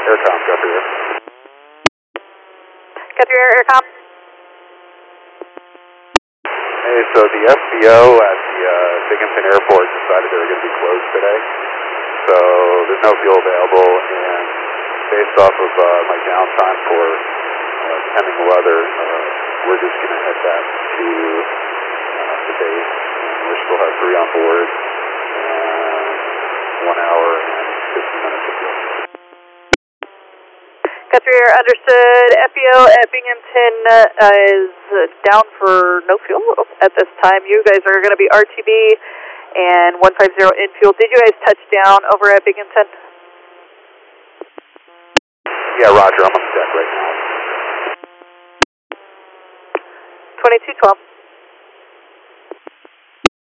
Aircom, Guthrie Air. Guthrie Air, Aircom. Hey, so the FBO at the Binghamton Airport decided they were going to be closed today. So there's no fuel available, and based off of my downtime for pending weather, we're just going to head back to the base, and we still have 3 on board, and 1 hour and 15 minutes of fuel. Guthrie Air, understood. FBO at Binghamton is down for no fuel at this time. You guys are going to be RTB and 150 in fuel. Did you guys touch down over at Binghamton? Yeah, roger. I'm on the deck right now. 2212.